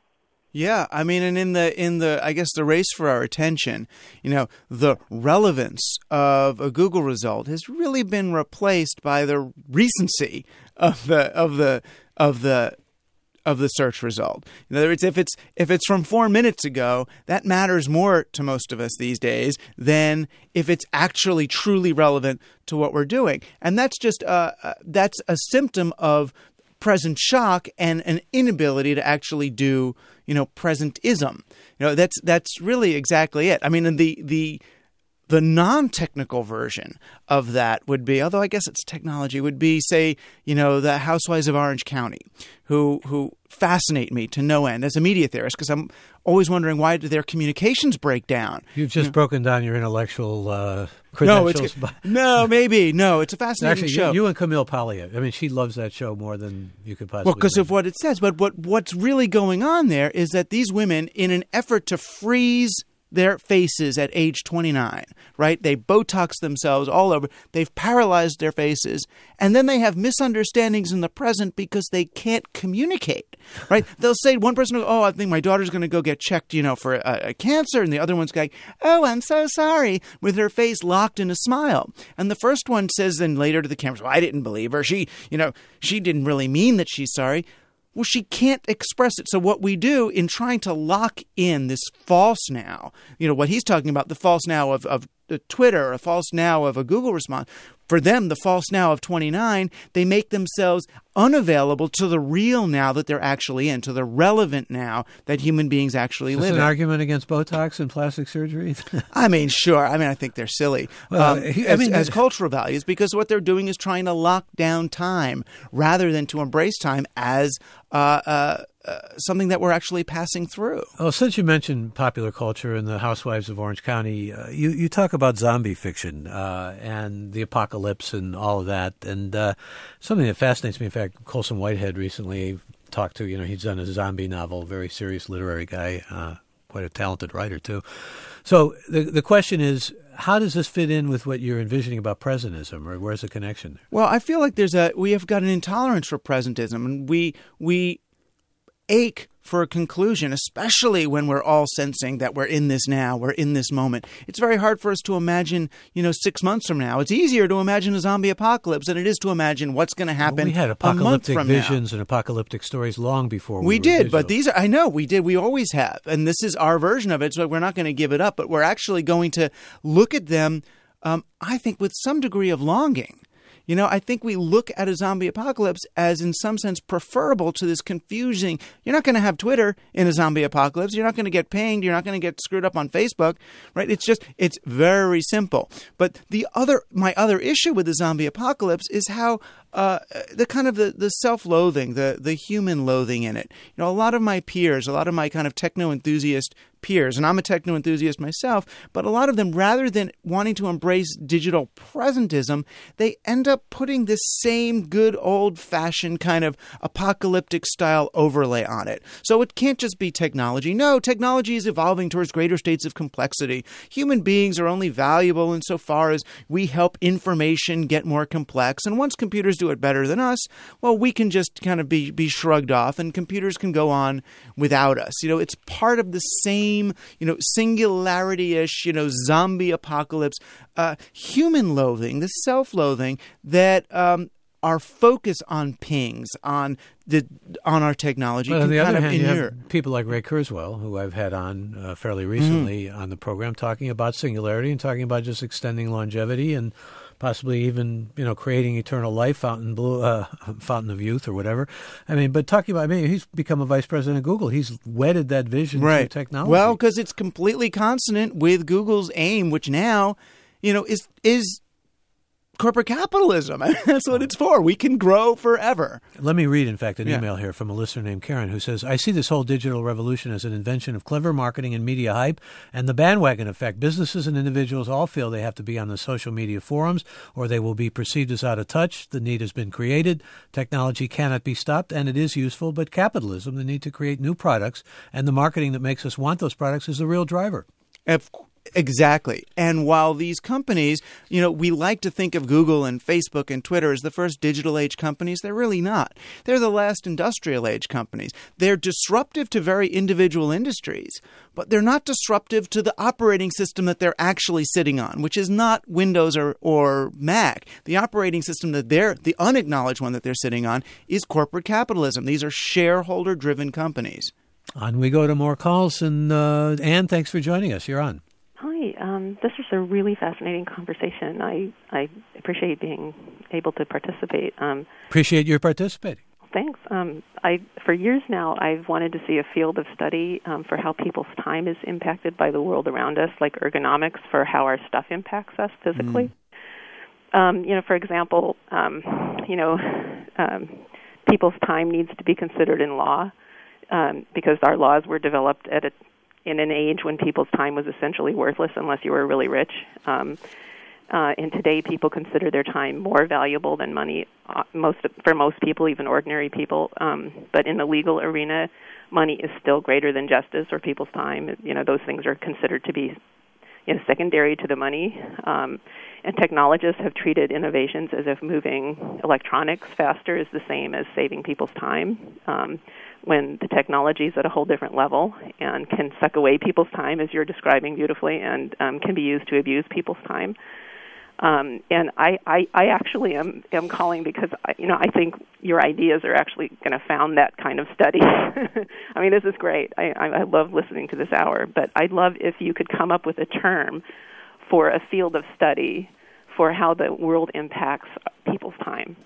Yeah, I mean, and in the in the I guess the race for our attention, you know, the relevance of a Google result has really been replaced by the recency of the of the of the of the search result. In other words, if it's if it's from four minutes ago, that matters more to most of us these days than if it's actually truly relevant to what we're doing. And that's just uh, uh, that's a symptom of present shock and an inability to actually do, you know, presentism. You know, that's that's really exactly it. I mean, the the the non-technical version of that would be, although I guess it's technology, would be, say, you know, the Housewives of Orange County, who who fascinate me to no end as a media theorist, because I'm always wondering, why do their communications break down? You've just you know? broken broken down your intellectual uh, credentials. No, it's, no, maybe. No, it's a fascinating Actually, show. You, you and Camille Paglia. I mean, she loves that show more than you could possibly Well, because of imagine. what it says. But what what's really going on there is that these women, in an effort to freeze their faces at age twenty-nine, right? They Botox themselves all over. They've paralyzed their faces. And then they have misunderstandings in the present because they can't communicate, right? They'll say, one person will go, oh, I think my daughter's going to go get checked, you know, for a, a cancer. And the other one's going, oh, I'm so sorry, with her face locked in a smile. And the first one says then later to the camera, well, I didn't believe her. She, you know, she didn't really mean that she's sorry. Well, she can't express it. So what we do in trying to lock in this false now, you know, what he's talking about, the false now of, of a Twitter, a false now of a Google response. For them, the false now of twenty-nine, they make themselves unavailable to the real now that they're actually in, to the relevant now that human beings actually Is live this in. an argument against Botox and plastic surgery? I mean, sure. I mean, I think they're silly Well, um, I as, mean- as cultural values, because what they're doing is trying to lock down time rather than to embrace time as uh, uh, uh, something that we're actually passing through. Well, since you mentioned popular culture and the Housewives of Orange County, uh, you, you talk about zombie fiction uh, and the apocalypse and all of that. And uh, something that fascinates me, in fact, Colson Whitehead recently talked to, you know, he's done a zombie novel, very serious literary guy, uh, quite a talented writer, too. So the the question is, how does this fit in with what you're envisioning about presentism, or where's the connection there? Well, I feel like there's a we have got an intolerance for presentism, and we we ache for a conclusion, especially when we're all sensing that we're in this now, we're in this moment. It's very hard for us to imagine, you know, six months from now. It's easier to imagine a zombie apocalypse than it is to imagine what's going to happen Well, we had a month apocalyptic from visions now. and apocalyptic stories long before we, We were did, but digital. these are, I know we did. We always have. And this is our version of it, so we're not going to give it up, but we're actually going to look at them, um, I think, with some degree of longing. You know, I think we look at a zombie apocalypse as, in some sense, preferable to this confusing. You're not going to have Twitter in a zombie apocalypse. You're not going to get pinged. You're not going to get screwed up on Facebook, right? It's just, it's very simple. But the other, my other issue with the zombie apocalypse is how uh, the kind of the, the self-loathing, the the human loathing in it. You know, a lot of my peers, a lot of my kind of techno enthusiast peers, and I'm a techno enthusiast myself, but a lot of them, rather than wanting to embrace digital presentism, they end up putting this same good old-fashioned kind of apocalyptic style overlay on it. So it can't just be technology. No, technology is evolving towards greater states of complexity. Human beings are only valuable insofar as we help information get more complex, and once computers do it better than us, well, we can just kind of be, be shrugged off, and computers can go on without us. You know, it's part of the same you know, singularity-ish, you know, zombie apocalypse, uh, human loathing, the self-loathing that um, our focus on pings, on the on our technology But can on the kind other of hand, you inure. have people like Ray Kurzweil, who I've had on uh, fairly recently Mm-hmm. on the program, talking about singularity and talking about just extending longevity and possibly even, you know, creating eternal life, fountain blue, uh, fountain of youth or whatever. I mean, but talking about, I mean, he's become a vice president of Google. He's wedded that vision to Right. technology. Well, because it's completely consonant with Google's aim, which now, you know, is is corporate capitalism. That's what it's for. We can grow forever. Let me read, in fact, an Yeah. email here from a listener named Karen who says, I see this whole digital revolution as an invention of clever marketing and media hype and the bandwagon effect. Businesses and individuals all feel they have to be on the social media forums or they will be perceived as out of touch. The need has been created. Technology cannot be stopped, and it is useful. But capitalism, the need to create new products, and the marketing that makes us want those products is the real driver. Of Exactly. And while these companies, you know, we like to think of Google and Facebook and Twitter as the first digital age companies, they're really not. They're the last industrial age companies. They're disruptive to very individual industries, but they're not disruptive to the operating system that they're actually sitting on, which is not Windows or, or Mac. The operating system that they're, the unacknowledged one that they're sitting on, is corporate capitalism. These are shareholder-driven companies. On we go to more calls. And uh, Anne, thanks for joining us. You're on. Hi, um, this was a really fascinating conversation. I, I appreciate being able to participate. Um, Appreciate your participating. thanks. Um, I, for years now, I've wanted to see a field of study um, for how people's time is impacted by the world around us, like ergonomics for how our stuff impacts us physically. Mm. Um, you know, for example, um, you know, um, people's time needs to be considered in law um, because our laws were developed at a in an age when people's time was essentially worthless unless you were really rich. Um, uh, and today people consider their time more valuable than money, uh, most for most people, even ordinary people. Um, but in the legal arena, money is still greater than justice or people's time. You know, those things are considered to be you know, secondary to the money. Um, and technologists have treated innovations as if moving electronics faster is the same as saving people's time. Um, when the technology is at a whole different level and can suck away people's time, as you're describing beautifully, and um, can be used to abuse people's time. Um, and I, I, I actually am, am calling because, I, you know, I think your ideas are actually going to found that kind of study. I mean, this is great. I, I love listening to this hour, but I'd love if you could come up with a term for a field of study for how the world impacts people's time.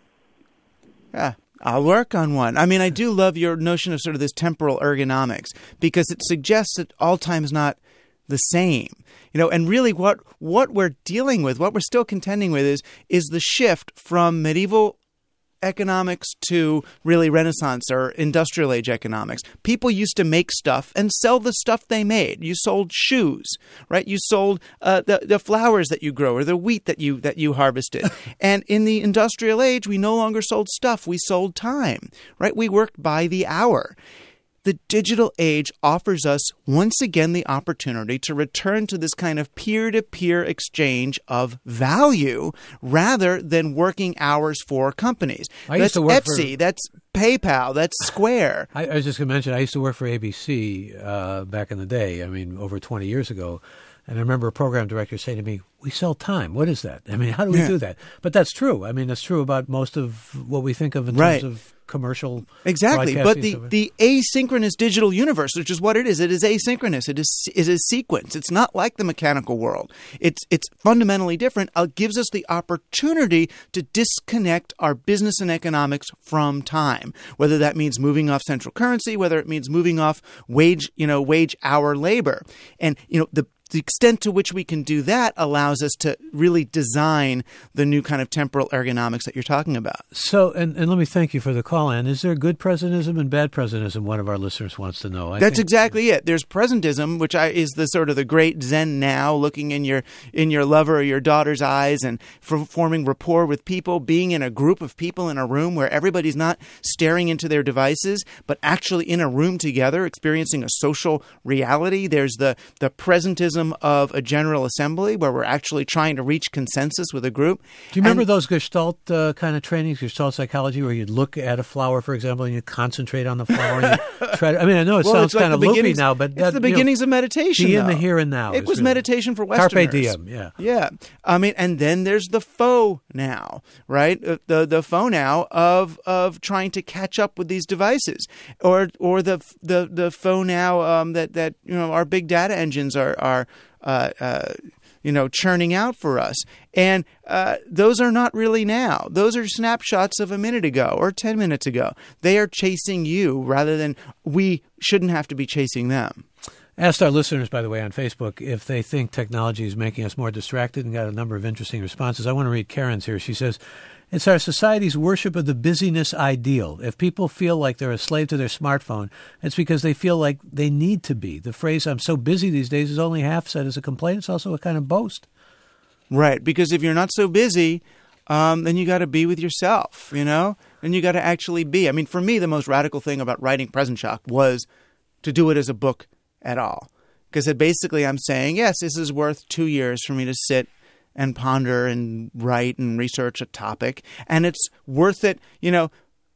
Yeah, I'll work on one. I mean, I do love your notion of sort of this temporal ergonomics because it suggests that all time is not the same. You know, and really what what we're dealing with, what we're still contending with is is the shift from medieval economics to really Renaissance or industrial age economics. People used to make stuff and sell the stuff they made. You sold shoes, right? You sold uh, the the flowers that you grow or the wheat that you that you harvested. And in the industrial age, we no longer sold stuff. We sold time, right? We worked by the hour. The digital age offers us once again the opportunity to return to this kind of peer-to-peer exchange of value rather than working hours for companies. I That's used to work Etsy, for, that's PayPal, that's Square. I, I was just going to mention, I used to work for A B C uh, back in the day, I mean, over twenty years ago. And I remember a program director saying to me, we sell time. What is that? I mean, how do we yeah. do that? But that's true. I mean, that's true about most of what we think of in right. terms of commercial Exactly. But the, stuff. the asynchronous digital universe, which is what it is, it is asynchronous. It is it is sequence. It's not like the mechanical world. It's it's fundamentally different. It gives us the opportunity to disconnect our business and economics from time, whether that means moving off central currency, whether it means moving off wage, you know, wage hour labor. And, you know, the The extent to which we can do that allows us to really design the new kind of temporal ergonomics that you're talking about. So, and, and let me thank you for the call, Ann. Is there good presentism and bad presentism? One of our listeners wants to know. I That's think, exactly it. There's presentism, which I, is the sort of the great Zen now, looking in your in your lover or your daughter's eyes and for forming rapport with people, being in a group of people in a room where everybody's not staring into their devices, but actually in a room together, experiencing a social reality. There's the the presentism of a general assembly where we're actually trying to reach consensus with a group. Do you remember and, those Gestalt uh, kind of trainings, Gestalt psychology, where you'd look at a flower, for example, and you concentrate on the flower? And you try to, I mean, I know it well, sounds like kind of loopy now, but it's that, the beginnings you know, of meditation. be in though. the here and now. It was really meditation for Westerners. Carpe diem, yeah. Yeah. I mean, and then there's the faux now, right? Uh, The the faux now of of trying to catch up with these devices, or or the the the faux now um, that that you know our big data engines are are. Uh, uh, you know, churning out for us. And uh, those are not really now. Those are snapshots of a minute ago or ten minutes ago. They are chasing you rather than we shouldn't have to be chasing them. Asked our listeners, by the way, on Facebook if they think technology is making us more distracted and got a number of interesting responses. I want to read Karen's here. She says, it's our society's worship of the busyness ideal. If people feel like they're a slave to their smartphone, it's because they feel like they need to be. The phrase, I'm so busy these days, is only half said as a complaint. It's also a kind of boast. Right, because if you're not so busy, um, then you got to be with yourself, you know? And you got to actually be. I mean, for me, the most radical thing about writing Present Shock was to do it as a book at all. Because basically I'm saying, yes, this is worth two years for me to sit and ponder and write and research a topic. And it's worth it, you know,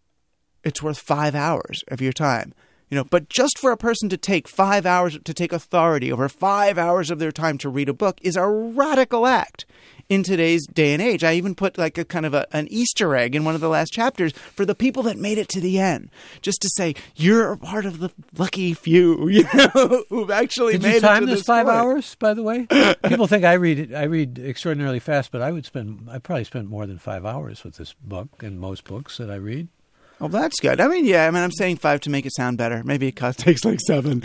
it's worth five hours of your time. You know, but just for a person to take five hours, to take authority over five hours of their time to read a book is a radical act in today's day and age. I even put like a kind of a, an Easter egg in one of the last chapters for the people that made it to the end, just to say you're a part of the lucky few, you know, who've actually Did made you time it to this, this five point. hours, by the way? People think I read I read extraordinarily fast, but I would spend I probably spent more than five hours with this book and most books that I read. Oh, that's good. I mean, yeah, I mean, I'm saying five to make it sound better. Maybe it cost, takes like seven.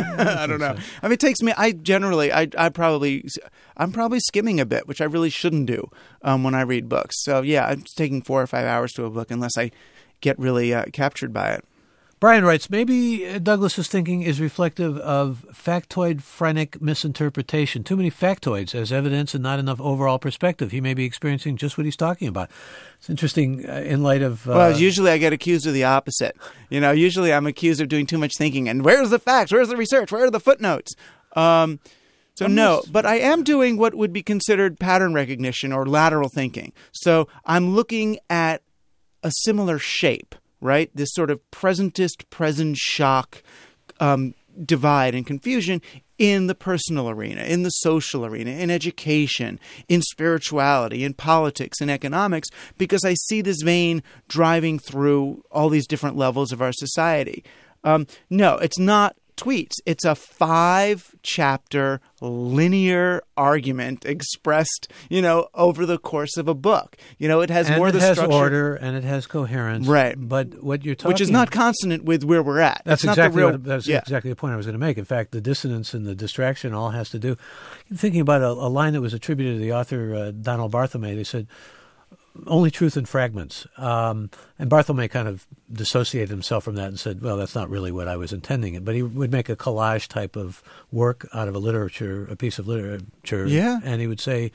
I don't know. I mean, it takes me, I generally, I I probably, I'm probably skimming a bit, which I really shouldn't do um, when I read books. So, yeah, I'm taking four or five hours to a book unless I get really uh, captured by it. Brian writes, maybe Douglas's thinking is reflective of factoid phrenic misinterpretation. Too many factoids as evidence and not enough overall perspective. He may be experiencing just what he's talking about. It's interesting uh, in light of... Uh, well, usually I get accused of the opposite. You know, usually I'm accused of doing too much thinking. And where's the facts? Where's the research? Where are the footnotes? Um, so no, but I am doing what would be considered pattern recognition or lateral thinking. So I'm looking at a similar shape. Right? This sort of presentist, present shock um, divide and confusion in the personal arena, in the social arena, in education, in spirituality, in politics, in economics, because I see this vein driving through all these different levels of our society. Um, no, it's not tweets. It's a five-chapter linear argument expressed, you know, over the course of a book. You know, it has and more it the has structure, order, and it has coherence. Right. But what you're talking, which is not consonant with where we're at. That's it's exactly not the real, what, that's yeah. exactly the point I was going to make. In fact, the dissonance and the distraction all has to do. I'm thinking about a, a line that was attributed to the author uh, Donald Barthelme. They said, "Only truth in fragments." Um, and Barthelme kind of dissociated himself from that and said, well, that's not really what I was intending. But he would make a collage type of work out of a literature, a piece of literature. Yeah. And he would say,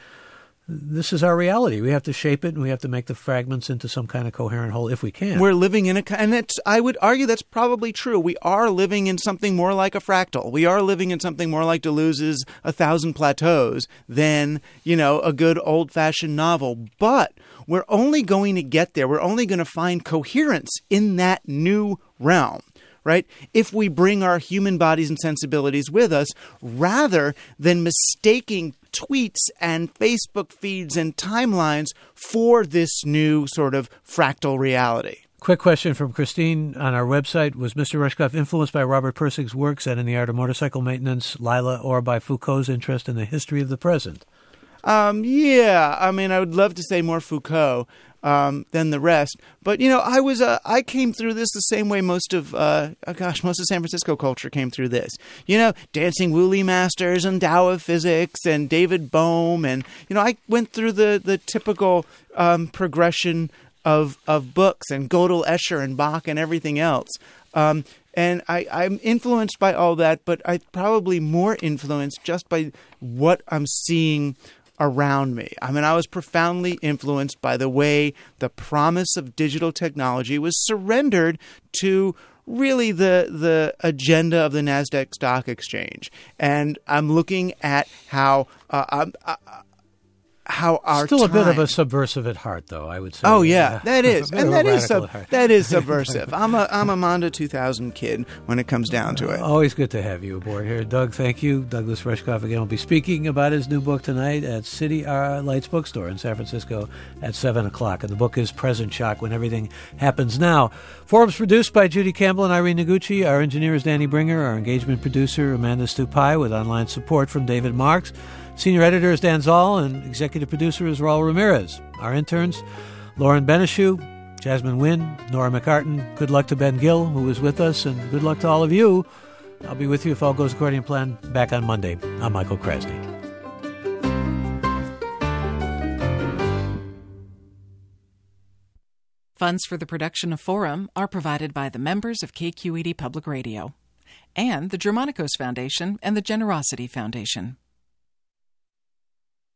this is our reality. We have to shape it, and we have to make the fragments into some kind of coherent whole if we can. We're living in a, and it's, I would argue that's probably true. We are living in something more like a fractal. We are living in something more like Deleuze's A Thousand Plateaus than, you know, a good old-fashioned novel. But we're only going to get there. We're only going to find coherence in that new realm. Right? If we bring our human bodies and sensibilities with us, rather than mistaking tweets and Facebook feeds and timelines for this new sort of fractal reality. Quick question from Christine on our website. Was Mister Rushkoff influenced by Robert Pirsig's works and in the Art of Motorcycle Maintenance, Lila, or by Foucault's interest in the history of the present? Um, yeah, I mean, I would love to say more Foucault um, than the rest, but you know, I was uh, I came through this the same way most of uh, oh gosh, most of San Francisco culture came through this. You know, Dancing Woolley Masters and Tao of Physics and David Bohm, and you know, I went through the the typical um, progression of of books and Gödel, Escher, and Bach, and everything else. Um, and I, I'm influenced by all that, but I'm probably more influenced just by what I'm seeing around me. I mean, I was profoundly influenced by the way the promise of digital technology was surrendered to really the the agenda of the NASDAQ Stock Exchange. And I'm looking at how uh, I'm, uh, how our Still time... a bit of a subversive at heart, though, I would say. Oh, yeah, that is. and and that is sub- sub- that is subversive. I'm a I'm a Mondo two thousand kid when it comes down to it. Always good to have you aboard here. Doug, thank you. Douglas Rushkoff again will be speaking about his new book tonight at City uh, Lights Bookstore in San Francisco at seven o'clock. And the book is Present Shock, When Everything Happens Now. Forum's produced by Judy Campbell and Irene Noguchi. Our engineer is Danny Bringer. Our engagement producer, Amanda Stupai, with online support from David Marks. Senior editor is Dan Zoll, and executive producer is Raul Ramirez. Our interns, Lauren Beneshew, Jasmine Wynn, Nora McCartan. Good luck to Ben Gill, who was with us, and good luck to all of you. I'll be with you if all goes according to plan back on Monday. I'm Michael Krasny. Funds for the production of Forum are provided by the members of K Q E D Public Radio and the Germanicos Foundation and the Generosity Foundation.